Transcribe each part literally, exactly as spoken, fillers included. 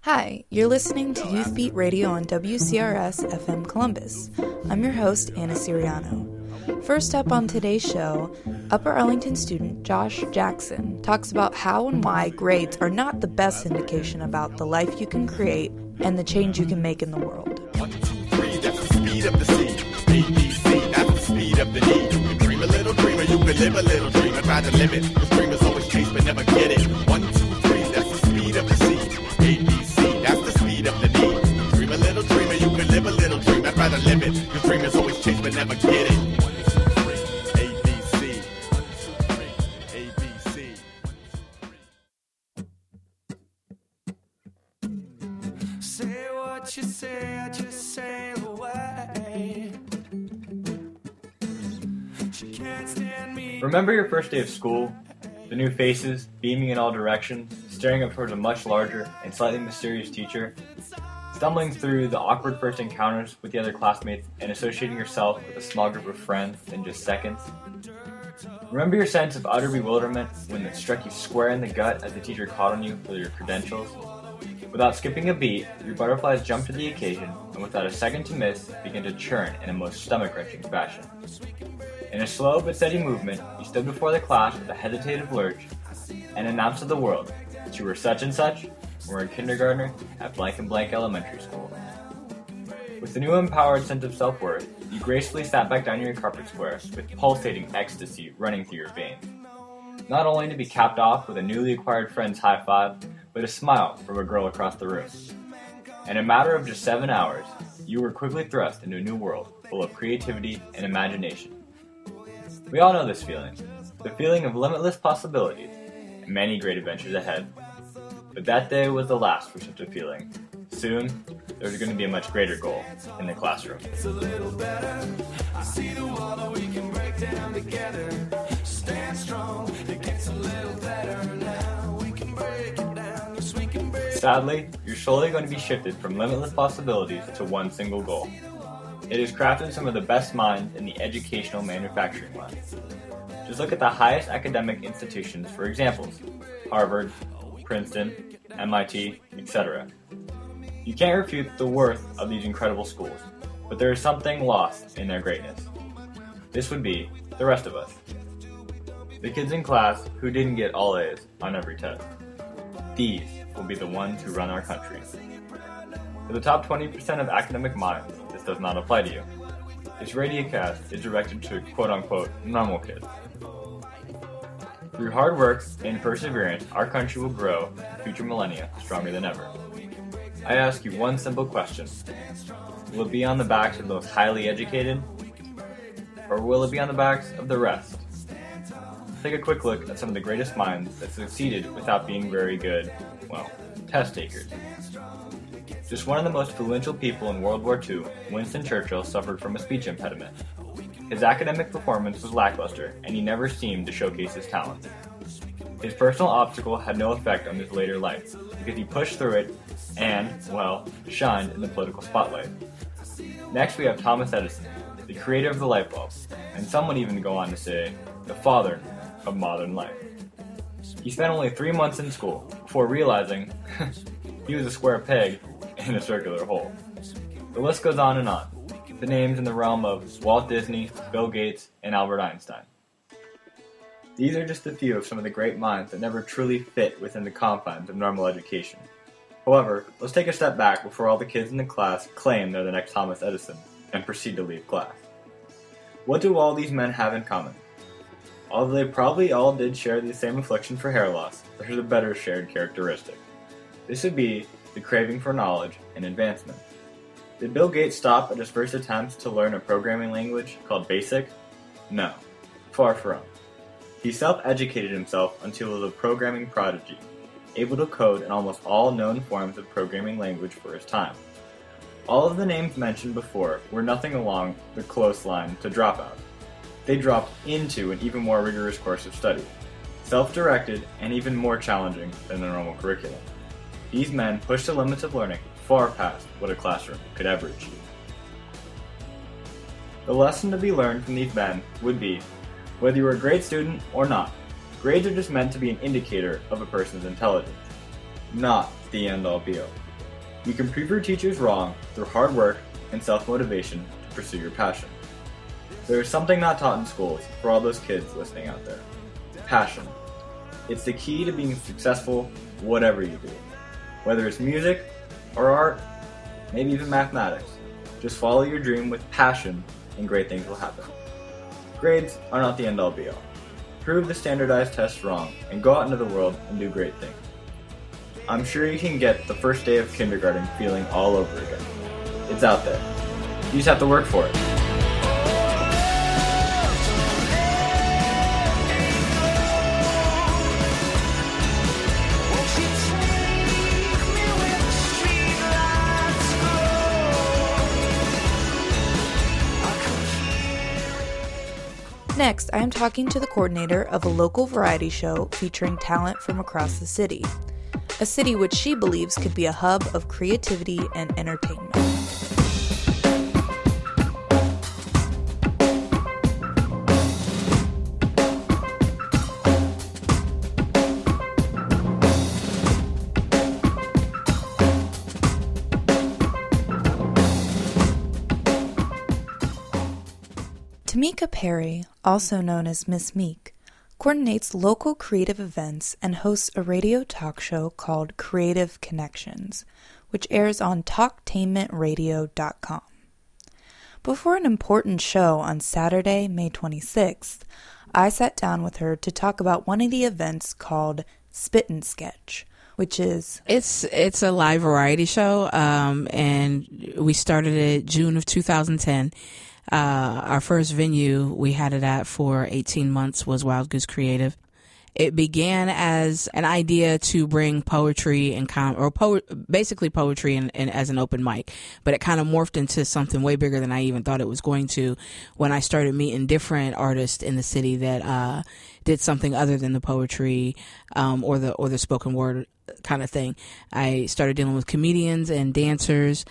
Hi, you're listening to Youth Beat Radio on W C R S F M Columbus. I'm your host, Anna Siriano. First up on today's show, Upper Arlington student Josh Jackson talks about how and why grades are not the best indication about the life you can create and the change you can make in the world. One, two, three, that's the speed of the C. A, B, C, that's the speed of the D. You can dream a little dreamer, you can live a little dream and try to live it. Cause dreamers always chase but never get it. One, two, three, that's the speed of the C. A, B, C, that's the speed of the D. You can dream a little dreamer, you can live a little dream and try to live it. Cause dreamers always chase but never get it. You say, I just sail away. She can't stand me. Remember your first day of school? The new faces, beaming in all directions, staring up towards a much larger and slightly mysterious teacher, stumbling through the awkward first encounters with the other classmates and associating yourself with a small group of friends in just seconds? Remember your sense of utter bewilderment when it struck you square in the gut as the teacher called on you for your credentials? Without skipping a beat, your butterflies jumped to the occasion, and without a second to miss, began to churn in a most stomach-wrenching fashion. In a slow but steady movement, you stood before the class with a hesitative lurch, and announced to the world that you were such and such, and were a kindergartner at blank and blank elementary school. With the new empowered sense of self-worth, you gracefully sat back down your carpet square with pulsating ecstasy running through your veins. Not only to be capped off with a newly acquired friend's high five, but a smile from a girl across the room. In a matter of just seven hours, you were quickly thrust into a new world full of creativity and imagination. We all know this feeling, the feeling of limitless possibilities and many great adventures ahead. But that day was the last for such a feeling. Soon, there's going to be a much greater goal in the classroom. It's a little better. I see the wall that we can break down together. Stand strong, it gets a little better now. We can break it down, yes we can break. Sadly, you're slowly going to be shifted from limitless possibilities to one single goal. It has crafted some of the best minds in the educational manufacturing line. Just look at the highest academic institutions for examples: Harvard, Princeton, M I T, et cetera. You can't refute the worth of these incredible schools, but there is something lost in their greatness. This would be the rest of us. The kids in class who didn't get all A's on every test. These will be the ones who run our country. For the top twenty percent of academic minds, this does not apply to you. This radiocast is directed to quote-unquote normal kids. Through hard work and perseverance, our country will grow in future millennia stronger than ever. I ask you one simple question. Will it be on the backs of those highly educated? Or will it be on the backs of the rest? Take a quick look at some of the greatest minds that succeeded without being very good, well, test takers. Just one of the most influential people in World War Two, Winston Churchill, suffered from a speech impediment. His academic performance was lackluster, and he never seemed to showcase his talent. His personal obstacle had no effect on his later life, because he pushed through it and, well, shined in the political spotlight. Next we have Thomas Edison, the creator of the light bulb, and some would even go on to say, the father of modern life. He spent only three months in school before realizing he was a square peg in a circular hole. The list goes on and on, the names in the realm of Walt Disney, Bill Gates, and Albert Einstein. These are just a few of some of the great minds that never truly fit within the confines of normal education. However, let's take a step back before all the kids in the class claim they're the next Thomas Edison and proceed to leave class. What do all these men have in common? Although they probably all did share the same affliction for hair loss, there's a better shared characteristic. This would be the craving for knowledge and advancement. Did Bill Gates stop at his first attempts to learn a programming language called BASIC? No, far from. He self-educated himself until he was a programming prodigy, able to code in almost all known forms of programming language for his time. All of the names mentioned before were nothing along the close line to dropout. They dropped into an even more rigorous course of study, self-directed and even more challenging than the normal curriculum. These men pushed the limits of learning far past what a classroom could ever achieve. The lesson to be learned from these men would be, whether you are a great student or not, grades are just meant to be an indicator of a person's intelligence, not the end-all be-all. You can prove your teachers wrong through hard work and self-motivation to pursue your passion. There is something not taught in schools for all those kids listening out there. Passion. It's the key to being successful whatever you do. Whether it's music or art, maybe even mathematics. Just follow your dream with passion and great things will happen. Grades are not the end-all be-all. Prove the standardized tests wrong and go out into the world and do great things. I'm sure you can get the first day of kindergarten feeling all over again. It's out there. You just have to work for it. Next, I am talking to the coordinator of a local variety show featuring talent from across the city. A city which she believes could be a hub of creativity and entertainment. Tamika Perry, also known as Miss Meek, coordinates local creative events and hosts a radio talk show called Creative Connections, which airs on talktainment radio dot com. Before an important show on Saturday, May twenty-sixth, I sat down with her to talk about one of the events called Spit and Sketch, which is... It's it's a live variety show, um, and we started it June of two thousand ten. Uh, our first venue we had it at for eighteen months was Wild Goose Creative. It began as an idea to bring poetry and com- or po- basically poetry and, and as an open mic, but it kind of morphed into something way bigger than I even thought it was going to when I started meeting different artists in the city that uh, did something other than the poetry um, or the or the spoken word kind of thing. I started dealing with comedians and dancers.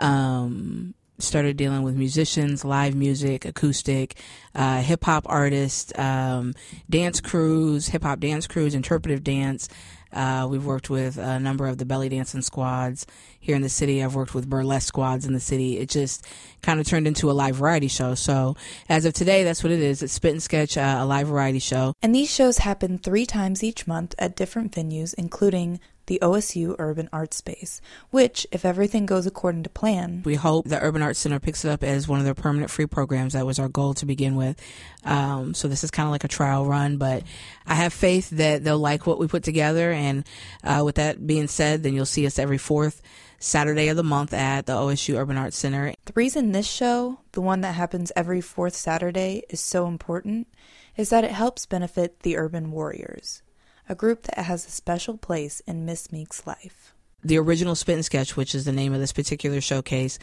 Um, started dealing with musicians, live music, acoustic, uh, hip-hop artists, um, dance crews, hip-hop dance crews, interpretive dance. Uh, we've worked with a number of the belly dancing squads here in the city. I've worked with burlesque squads in the city. It just kind of turned into a live variety show. So as of today, that's what it is. It's Spit and Sketch, uh, a live variety show. And these shows happen three times each month at different venues, including the O S U Urban Art Space, which, if everything goes according to plan... We hope the Urban Arts Center picks it up as one of their permanent free programs. That was our goal to begin with. Um, so this is kind of like a trial run, but I have faith that they'll like what we put together. And uh, with that being said, then you'll see us every fourth Saturday of the month at the O S U Urban Arts Center. The reason this show, the one that happens every fourth Saturday, is so important is that it helps benefit the Urban Warriors, a group that has a special place in Miss Meek's life. The original Spit and Sketch, which is the name of this particular showcase,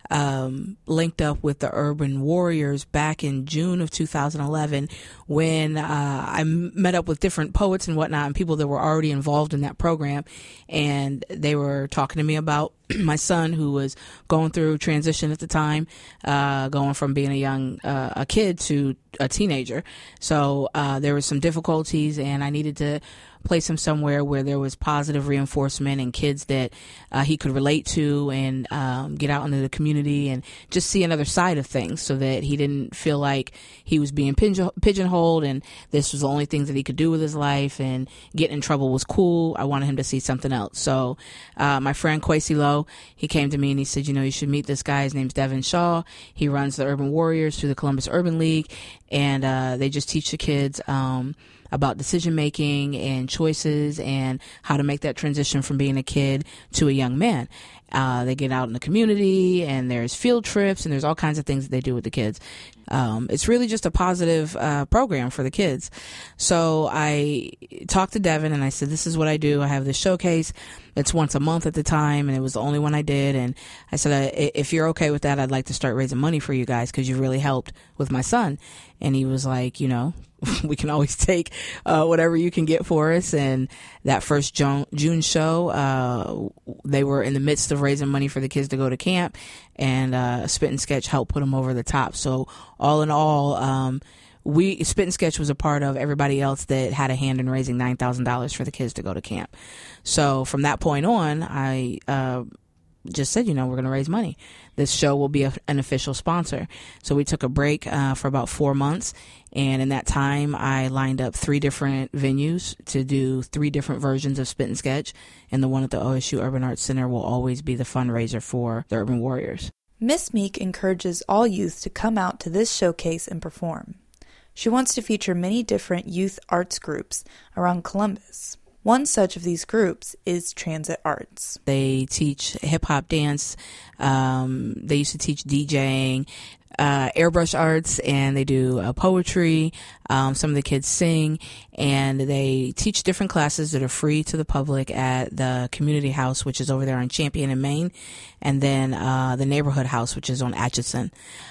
um, linked up with the Urban Warriors back in June of two thousand eleven when uh, I met up with different poets and whatnot and people that were already involved in that program. And they were talking to me about my son, who was going through transition at the time, uh, going from being a young uh, a kid to a teenager. So uh, there were some difficulties, and I needed to place him somewhere where there was positive reinforcement and kids that uh, he could relate to and um, get out into the community and just see another side of things so that he didn't feel like he was being pigeon- pigeonholed and this was the only things that he could do with his life and getting in trouble was cool. I wanted him to see something else. So uh, my friend Kwesi Lowe, he came to me and he said, you know, you should meet this guy. His name's Devin Shaw. He runs the Urban Warriors through the Columbus Urban League, and uh, they just teach the kids um, about decision making and choices and how to make that transition from being a kid to a young man. Uh, they get out in the community, and there's field trips, and there's all kinds of things that they do with the kids. Um, it's really just a positive uh, program for the kids. So I talked to Devin, and I said, this is what I do. I have this showcase. It's once a month at the time, and it was the only one I did. And I said, if you're okay with that, I'd like to start raising money for you guys because you really helped with my son. And he was like, you know, we can always take uh, whatever you can get for us. And that first June, June show, uh, they were in the midst of raising money for the kids to go to camp, and uh, Spit and Sketch helped put them over the top. So all in all, um, we Spit and Sketch was a part of everybody else that had a hand in raising nine thousand dollars for the kids to go to camp. So from that point on, I uh, just said, you know, we're going to raise money. This show will be a, an official sponsor. So we took a break uh, for about four months. And in that time, I lined up three different venues to do three different versions of Spit and Sketch. And the one at the O S U Urban Arts Center will always be the fundraiser for the Urban Warriors. Miss Meek encourages all youth to come out to this showcase and perform. She wants to feature many different youth arts groups around Columbus. One such of these groups is Transit Arts. They teach hip-hop dance. Um, they used to teach DJing, uh, airbrush arts, and they do uh, poetry. Um, some of the kids sing, and they teach different classes that are free to the public at the community house, which is over there on Champion and Main, and then uh, the neighborhood house, which is on Atchison.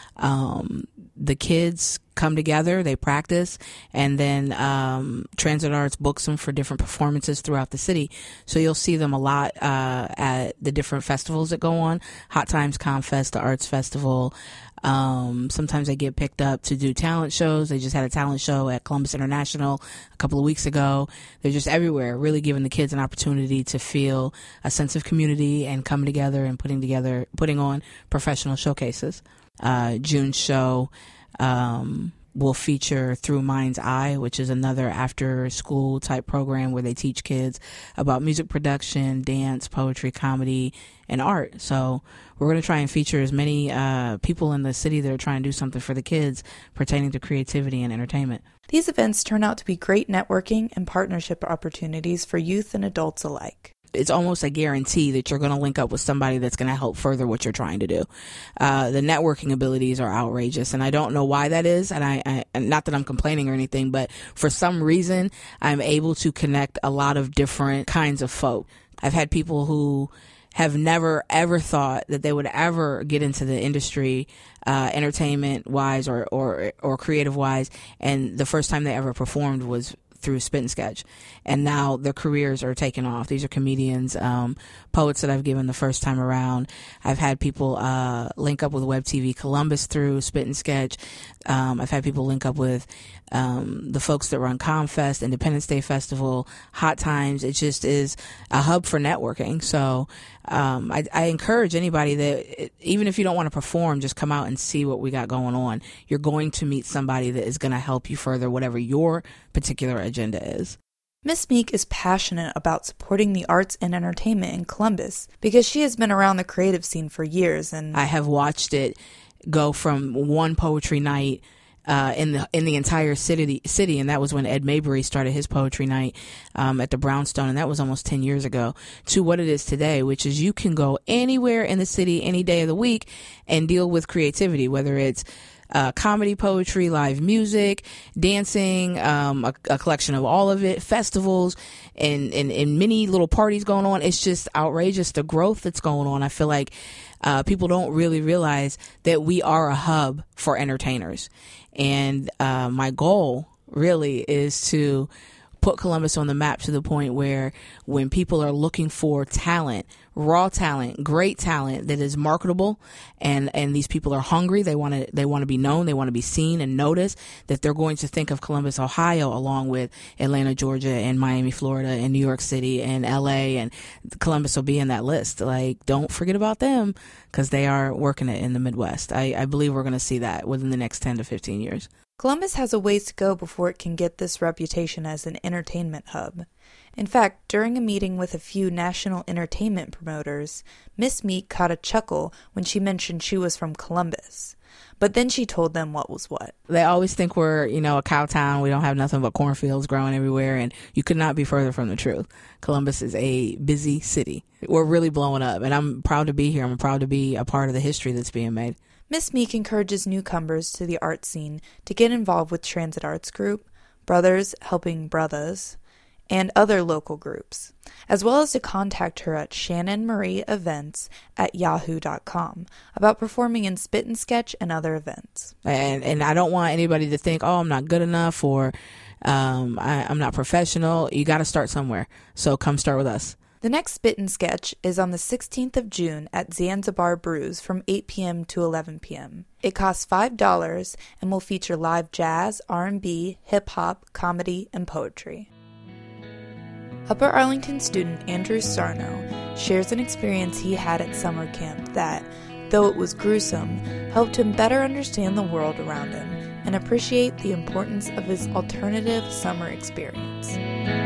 Um, the kids come together, they practice, and then um, Transit Arts books them for different performances throughout the city. So you'll see them a lot uh, at the different festivals that go on. Hot Times Confest, the Arts Festival. Um, sometimes they get picked up to do talent shows. They just had a talent show at Columbus International a couple of weeks ago. They're just everywhere, really giving the kids an opportunity to feel a sense of community and coming together and putting together, putting on professional showcases. Uh, June's show um, will feature Through Mind's Eye, which is another after-school type program where they teach kids about music production, dance, poetry, comedy, and art. So we're going to try and feature as many uh, people in the city that are trying to do something for the kids pertaining to creativity and entertainment. These events turn out to be great networking and partnership opportunities for youth and adults alike. It's almost a guarantee that you're going to link up with somebody that's going to help further what you're trying to do. Uh, the networking abilities are outrageous, and I don't know why that is. And I, I, not that I'm complaining or anything, but for some reason, I'm able to connect a lot of different kinds of folk. I've had people who have never ever thought that they would ever get into the industry, uh, entertainment wise or, or, or creative wise. And the first time they ever performed was through Spit and Sketch, and now their careers are taking off. These are comedians, um, poets that I've given the first time around. I've had people uh, link up with Web T V Columbus through Spit and Sketch. Um, I've had people link up with um, the folks that run ComFest, Independence Day Festival, Hot Times. It just is a hub for networking. So um, I, I encourage anybody that, even if you don't want to perform, just come out and see what we got going on. You're going to meet somebody that is going to help you further whatever your particular agenda is. Miss Meek is passionate about supporting the arts and entertainment in Columbus because she has been around the creative scene for years, and I have watched it go from one poetry night uh, in the in the entire city, city, and that was when Ed Mabry started his poetry night um, at the Brownstone, and that was almost ten years ago, to what it is today, which is you can go anywhere in the city any day of the week and deal with creativity, whether it's Uh, comedy, poetry, live music, dancing, um, a, a collection of all of it, festivals, and, and, and many little parties going on. It's just outrageous, the growth that's going on. I feel like uh, people don't really realize that we are a hub for entertainers. And uh, my goal really is to put Columbus on the map to the point where when people are looking for talent, raw talent, great talent that is marketable, and, and these people are hungry, they want to they want to be known, they want to be seen and noticed, that they're going to think of Columbus, Ohio, along with Atlanta, Georgia, and Miami, Florida, and New York City, and L A, and Columbus will be in that list. Like, don't forget about them, because they are working it in the Midwest. I, I believe we're going to see that within the next ten to fifteen years. Columbus has a ways to go before it can get this reputation as an entertainment hub. In fact, during a meeting with a few national entertainment promoters, Miss Meek caught a chuckle when she mentioned she was from Columbus. But then she told them what was what. They always think we're, you know, a cow town. We don't have nothing but cornfields growing everywhere, and you could not be further from the truth. Columbus is a busy city. We're really blowing up, and I'm proud to be here. I'm proud to be a part of the history that's being made. Miss Meek encourages newcomers to the art scene to get involved with Transit Arts Group, Brothers Helping Brothers, and other local groups, as well as to contact her at Shannon Marie Events at yahoo dot com about performing in Spit and Sketch and other events. And and I don't want anybody to think, oh, I'm not good enough, or um, I, I'm not professional. You got to start somewhere. So come start with us. The next Spittin' Sketch is on the sixteenth of June at Zanzibar Brews from eight p.m. to eleven p.m. It costs five dollars and will feature live jazz, R and B, hip-hop, comedy, and poetry. Upper Arlington student Andrew Sarno shares an experience he had at summer camp that, though it was gruesome, helped him better understand the world around him and appreciate the importance of his alternative summer experience.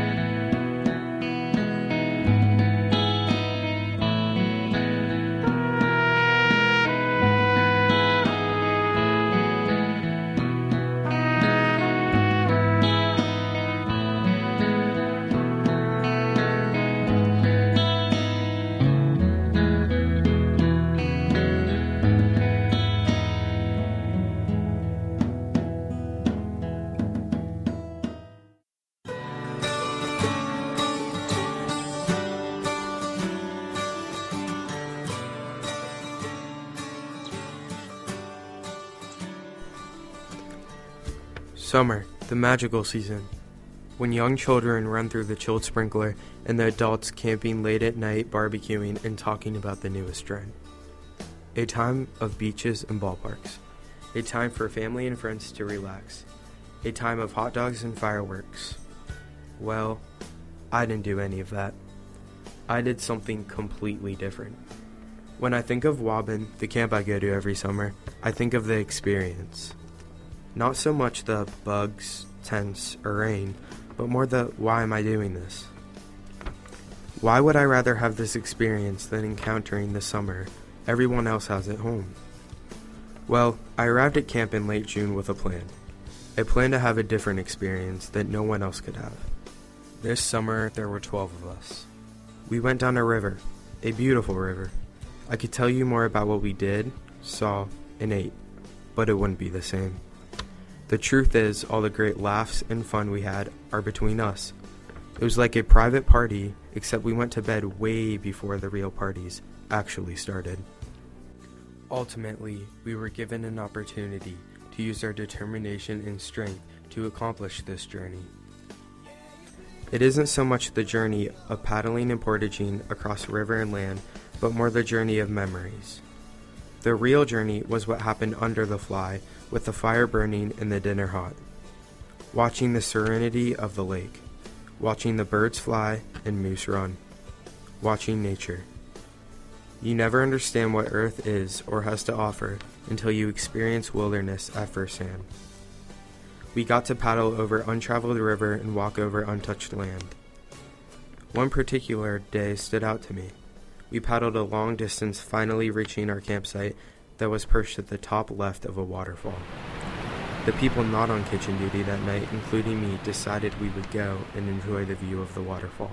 Summer, the magical season, when young children run through the chilled sprinkler and the adults camping late at night, barbecuing, and talking about the newest trend. A time of beaches and ballparks. A time for family and friends to relax. A time of hot dogs and fireworks. Well, I didn't do any of that. I did something completely different. When I think of Waubun, the camp I go to every summer, I think of the experience. Not so much the bugs, tents, or rain, but more the why am I doing this? Why would I rather have this experience than encountering the summer everyone else has at home? Well, I arrived at camp in late June with a plan. A plan to have a different experience that no one else could have. This summer, there were twelve of us. We went down a river, a beautiful river. I could tell you more about what we did, saw, and ate, but it wouldn't be the same. The truth is, all the great laughs and fun we had are between us. It was like a private party, except we went to bed way before the real parties actually started. Ultimately, we were given an opportunity to use our determination and strength to accomplish this journey. It isn't so much the journey of paddling and portaging across river and land, but more the journey of memories. The real journey was what happened under the fly, with the fire burning and the dinner hot. Watching the serenity of the lake. Watching the birds fly and moose run. Watching nature. You never understand what Earth is or has to offer until you experience wilderness at first hand. We got to paddle over untraveled river and walk over untouched land. One particular day stood out to me. We paddled a long distance, finally reaching our campsite that was perched at the top left of a waterfall. The people not on kitchen duty that night, including me, decided we would go and enjoy the view of the waterfall.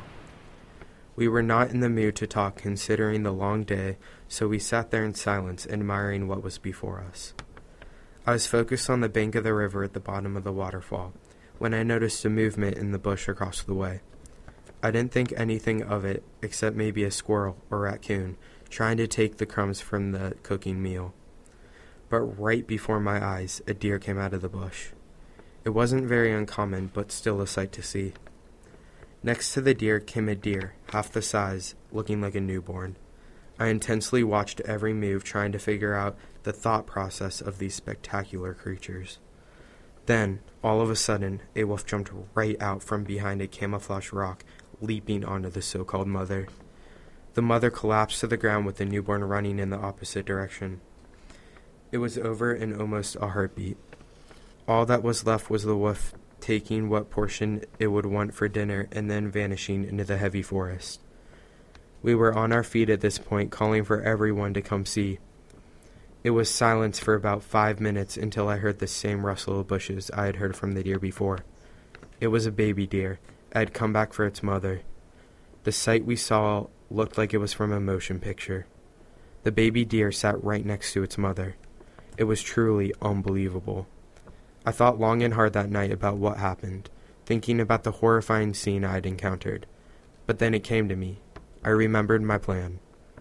We were not in the mood to talk considering the long day, so we sat there in silence, admiring what was before us. I was focused on the bank of the river at the bottom of the waterfall, when I noticed a movement in the bush across the way. I didn't think anything of it, except maybe a squirrel or raccoon, trying to take the crumbs from the cooking meal. But right before my eyes, a deer came out of the bush. It wasn't very uncommon, but still a sight to see. Next to the deer came a deer, half the size, looking like a newborn. I intensely watched every move, trying to figure out the thought process of these spectacular creatures. Then, all of a sudden, a wolf jumped right out from behind a camouflaged rock, leaping onto the so-called mother. The mother collapsed to the ground with the newborn running in the opposite direction. It was over in almost a heartbeat. All that was left was the wolf taking what portion it would want for dinner and then vanishing into the heavy forest. We were on our feet at this point, calling for everyone to come see. It was silence for about five minutes until I heard the same rustle of bushes I had heard from the deer before. It was a baby deer. It had come back for its mother. The sight we saw looked like it was from a motion picture. The baby deer sat right next to its mother. It was truly unbelievable. I thought long and hard that night about what happened, thinking about the horrifying scene I had encountered. But then it came to me. I remembered my plan.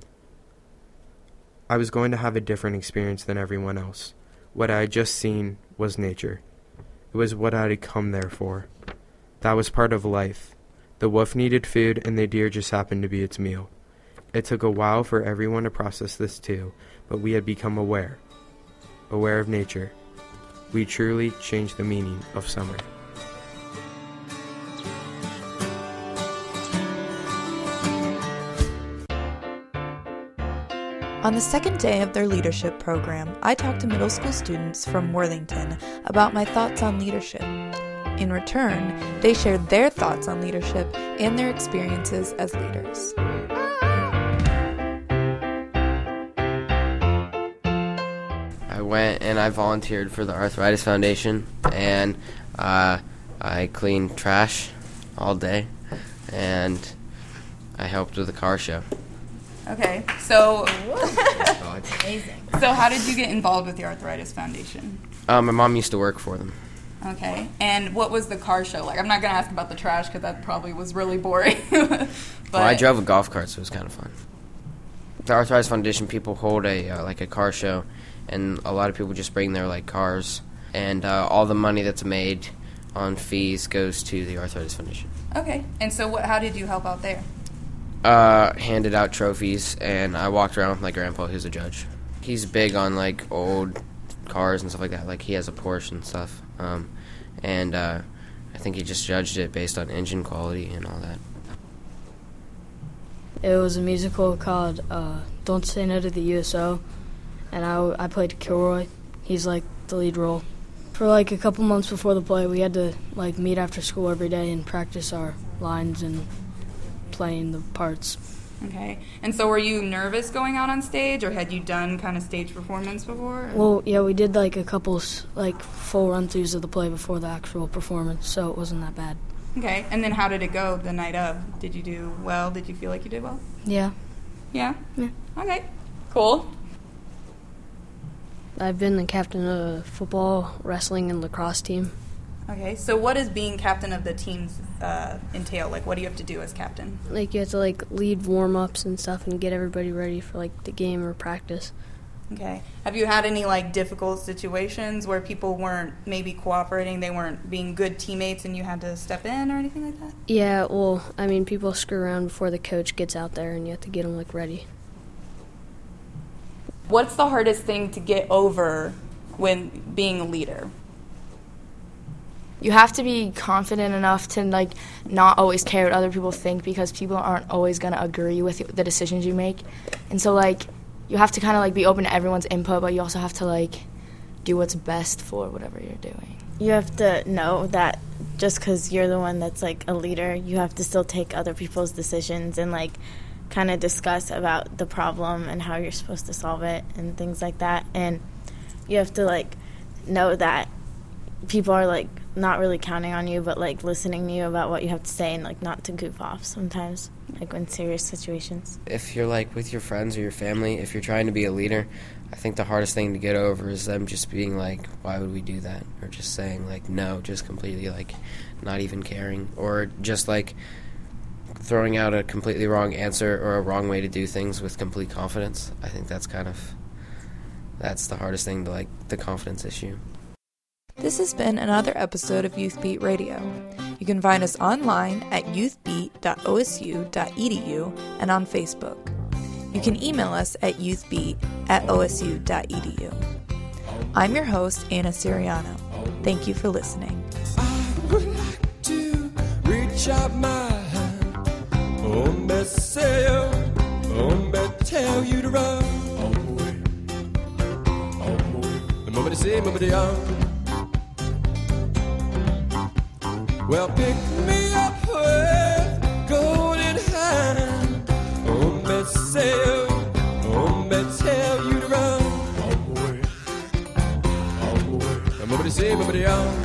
I was going to have a different experience than everyone else. What I had just seen was nature. It was what I had come there for. That was part of life. The wolf needed food, and the deer just happened to be its meal. It took a while for everyone to process this too, but we had become aware. Aware of nature. We truly changed the meaning of summer. On the second day of their leadership program, I talked to middle school students from Worthington about my thoughts on leadership. In return, they shared their thoughts on leadership and their experiences as leaders. I went and I volunteered for the Arthritis Foundation, and uh, I cleaned trash all day, and I helped with the car show. Okay, so Amazing. So how did you get involved with the Arthritis Foundation? Uh, my mom used to work for them. Okay, and what was the car show like? I'm not going to ask about the trash because that probably was really boring. but Well, I drove a golf cart, so it was kind of fun. The Arthritis Foundation people hold a uh, like a car show, and a lot of people just bring their like cars, and uh, all the money that's made on fees goes to the Arthritis Foundation. Okay, and so what? How did you help out there? Uh, handed out trophies, and I walked around with my grandpa, who's a judge. He's big on like old cars and stuff like that. Like he has a Porsche and stuff, um, and uh, I think he just judged it based on engine quality and all that. It was a musical called uh, Don't Say No to the U S O, and I, I played Kilroy. He's like the lead role. For like a couple months before the play, we had to like meet after school every day and practice our lines and playing the parts. Okay, and so were you nervous going out on stage, or had you done kind of stage performance before? Or? Well, yeah, we did like a couple like full run-throughs of the play before the actual performance, so it wasn't that bad. Okay, and then how did it go the night of? Did you do well? Did you feel like you did well? Yeah. Yeah? Yeah. Okay, cool. I've been the captain of a football, wrestling, and lacrosse team. Okay, so what does being captain of the teams uh, entail? Like, what do you have to do as captain? Like, you have to, like, lead warm-ups and stuff and get everybody ready for, like, the game or practice. Okay. Have you had any, like, difficult situations where people weren't maybe cooperating, they weren't being good teammates, and you had to step in or anything like that? Yeah, well, I mean, people screw around before the coach gets out there, and you have to get them, like, ready. What's the hardest thing to get over when being a leader? You have to be confident enough to like not always care what other people think, because people aren't always going to agree with the decisions you make. And so like you have to kind of like be open to everyone's input, but you also have to like do what's best for whatever you're doing. You have to know that just because you're the one that's like a leader, you have to still take other people's decisions and like kind of discuss about the problem and how you're supposed to solve it and things like that. And you have to like know that people are like not really counting on you, but like listening to you about what you have to say, and like not to goof off sometimes, like in serious situations. If you're like with your friends or your family, if you're trying to be a leader, I think the hardest thing to get over is them just being like, why would we do that? Or just saying like no, just completely like not even caring, or just like throwing out a completely wrong answer or a wrong way to do things with complete confidence. I think that's kind of that's the hardest thing, to like the confidence issue. This has been another episode of Youth Beat Radio. You can find us online at youth beat dot o s u dot e d u and on Facebook. You can email us at youthbeat at o s u dot e d u. I'm your host, Anna Siriano. Thank you for listening. I would like to reach out my hand, oh, me say, oh, me tell you to run. Away, away. The moment I say, moment I young. Well, pick me up with golden hand. Oh, me say, oh, me tell you to run. Away, away. The moment I say, moment I young.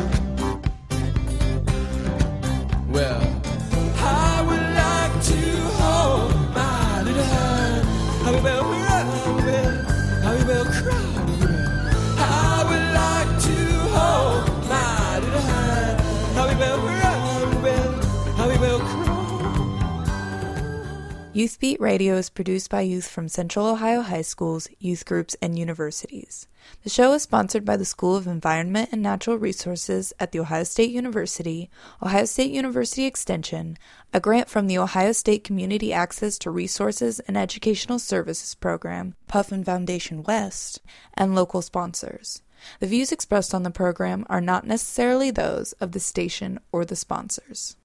Well, I would like to hold my little hand. I will cry, I will, I will cry. I would like to hold my little hand. I will cry, I will, I will cry. Youth Beat Radio is produced by youth from Central Ohio high schools, youth groups, and universities. The show is sponsored by the School of Environment and Natural Resources at The Ohio State University, Ohio State University Extension, a grant from the Ohio State Community Access to Resources and Educational Services Program, Puffin Foundation West, and local sponsors. The views expressed on the program are not necessarily those of the station or the sponsors.